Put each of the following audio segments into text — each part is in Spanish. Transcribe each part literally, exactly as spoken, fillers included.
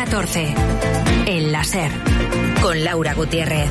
catorce. El láser. Con Laura Gutiérrez.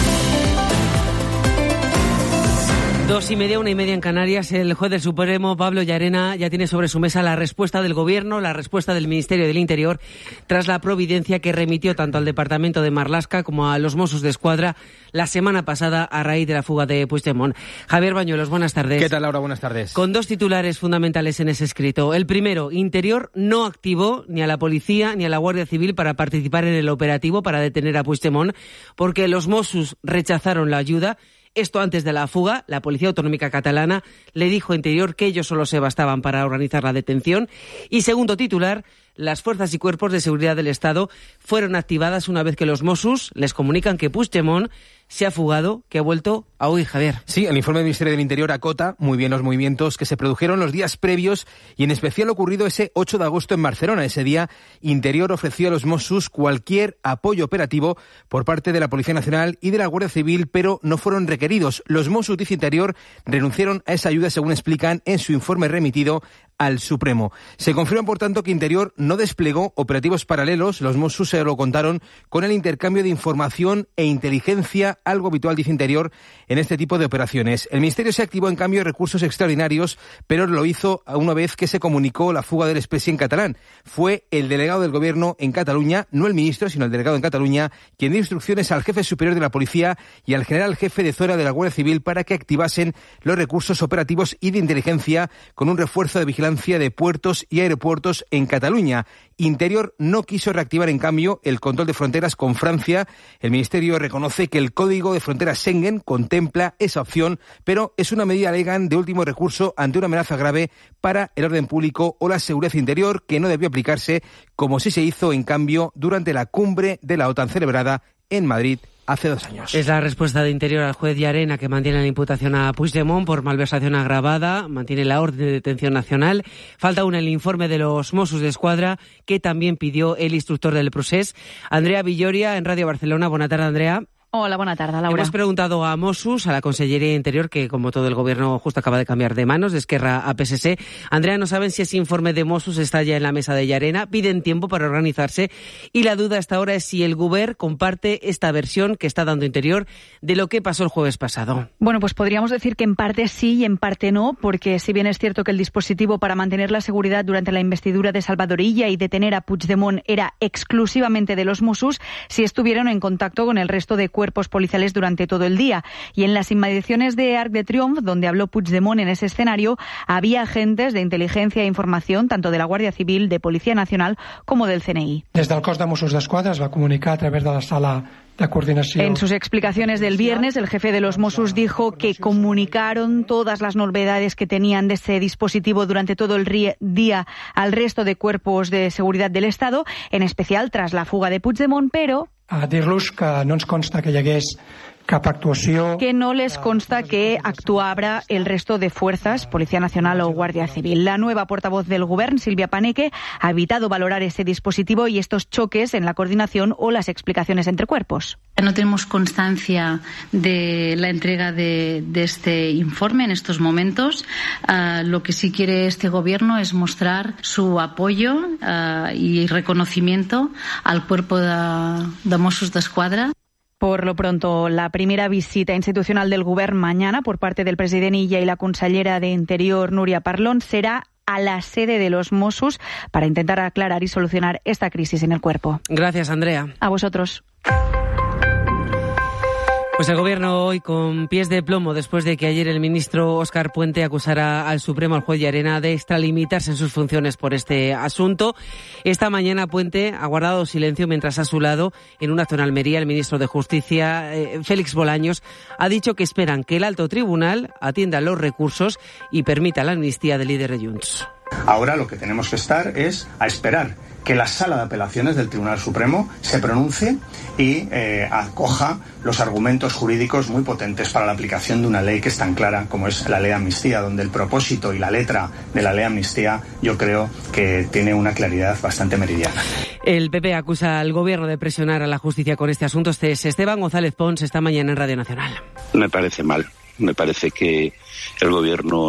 Dos y media, una y media en Canarias. El juez del Supremo, Pablo Llarena, ya tiene sobre su mesa la respuesta del Gobierno, la respuesta del Ministerio del Interior, tras la providencia que remitió tanto al Departamento de Marlaska como a los Mossos de Escuadra la semana pasada a raíz de la fuga de Puigdemont. Javier Bañuelos, buenas tardes. ¿Qué tal, Laura? Buenas tardes. Con dos titulares fundamentales en ese escrito. El primero, Interior no activó ni a la Policía ni a la Guardia Civil para participar en el operativo para detener a Puigdemont, porque los Mossos rechazaron la ayuda. Esto antes de la fuga. La Policía Autonómica Catalana le dijo a Interior que ellos solo se bastaban para organizar la detención. Y segundo titular, las fuerzas y cuerpos de seguridad del Estado fueron activadas una vez que los Mossos les comunican que Puigdemont se ha fugado, que ha vuelto a huir, Javier. Sí, el informe del Ministerio del Interior acota muy bien los movimientos que se produjeron los días previos y en especial ocurrido ese ocho de agosto en Barcelona. Ese día, Interior ofreció a los Mossos cualquier apoyo operativo por parte de la Policía Nacional y de la Guardia Civil, pero no fueron requeridos. Los Mossos, dice Interior, renunciaron a esa ayuda, según explican en su informe remitido al Supremo. Se confirma, por tanto, que Interior no desplegó operativos paralelos. Los Mossos se lo contaron con el intercambio de información e inteligencia, algo habitual, dice Interior, en este tipo de operaciones. El Ministerio se activó, en cambio, recursos extraordinarios, pero lo hizo una vez que se comunicó la fuga del expresidente en catalán. Fue el delegado del Gobierno en Cataluña, no el ministro, sino el delegado en Cataluña, quien dio instrucciones al jefe superior de la Policía y al general jefe de zona de la Guardia Civil para que activasen los recursos operativos y de inteligencia con un refuerzo de vigilancia de puertos y aeropuertos en Cataluña. Interior no quiso reactivar, en cambio, el control de fronteras con Francia. El Ministerio reconoce que el Código de Fronteras Schengen contempla esa opción, pero es una medida, alegan, de último recurso ante una amenaza grave para el orden público o la seguridad interior, que no debió aplicarse, como sí se hizo, en cambio, durante la cumbre de la OTAN celebrada en Madrid hace dos años. Es la respuesta de Interior al juez Llarena, que mantiene la imputación a Puigdemont por malversación agravada, mantiene la orden de detención nacional. Falta aún el informe de los Mossos de Escuadra, que también pidió el instructor del procés. Andrea Villoria, en Radio Barcelona. Buenas tardes, Andrea. Hola, buena tarde, Laura. Hemos preguntado a Mossos, a la Consellería de Interior, que como todo el Gobierno justo acaba de cambiar de manos, de Esquerra a P S C. Andrea, no saben si ese informe de Mossos está ya en la mesa de Llarena, piden tiempo para organizarse y la duda hasta ahora es si el Govern comparte esta versión que está dando Interior de lo que pasó el jueves pasado. Bueno, pues podríamos decir que en parte sí y en parte no, porque si bien es cierto que el dispositivo para mantener la seguridad durante la investidura de Salvador Illa y detener a Puigdemont era exclusivamente de los Mossos, sí estuvieron en contacto con el resto de cuerpos policiales durante todo el día. Y en las inmediaciones de Arc de Triomf, donde habló Puigdemont en ese escenario, había agentes de inteligencia e información, tanto de la Guardia Civil, de Policía Nacional, como del C N I. Des del cos de Mossos d'Esquadra es va comunicar a través de la sala de coordinación. En sus explicaciones del viernes, el jefe de los Mossos dijo que comunicaron todas las novedades que tenían de ese dispositivo durante todo el día al resto de cuerpos de seguridad del Estado, en especial tras la fuga de Puigdemont, pero a dir-los que no ens consta que hi hagués cap actuació. Que no les consta que actuara el resto de fuerzas, Policía Nacional o Guardia Civil. La nueva portavoz del Govern, Silvia Paneque, ha evitado valorar ese dispositivo y estos choques en la coordinación o las explicaciones entre cuerpos. No tenemos constancia de la entrega de, de este informe en estos momentos. Uh, lo que sí quiere este Gobierno es mostrar su apoyo uh, y reconocimiento al cuerpo de, de Mossos d'Esquadra. Por lo pronto, la primera visita institucional del Govern mañana por parte del presidente Illa y la consellera de Interior, Núria Parlon, será a la sede de los Mossos para intentar aclarar y solucionar esta crisis en el cuerpo. Gracias, Andrea. A vosotros. Pues el Gobierno hoy con pies de plomo después de que ayer el ministro Óscar Puente acusara al Supremo, al juez Llarena, de extralimitarse en sus funciones por este asunto. Esta mañana Puente ha guardado silencio mientras a su lado, en un acto en Almería, el ministro de Justicia, eh, Félix Bolaños, ha dicho que esperan que el alto tribunal atienda los recursos y permita la amnistía del líder de Junts. Ahora lo que tenemos que estar es a esperar que la Sala de Apelaciones del Tribunal Supremo se pronuncie y eh, acoja los argumentos jurídicos muy potentes para la aplicación de una ley que es tan clara como es la ley de amnistía, donde el propósito y la letra de la ley de amnistía yo creo que tiene una claridad bastante meridiana. El P P acusa al Gobierno de presionar a la justicia con este asunto. Este es Esteban González Pons, esta mañana en Radio Nacional. Me parece mal. Me parece que el Gobierno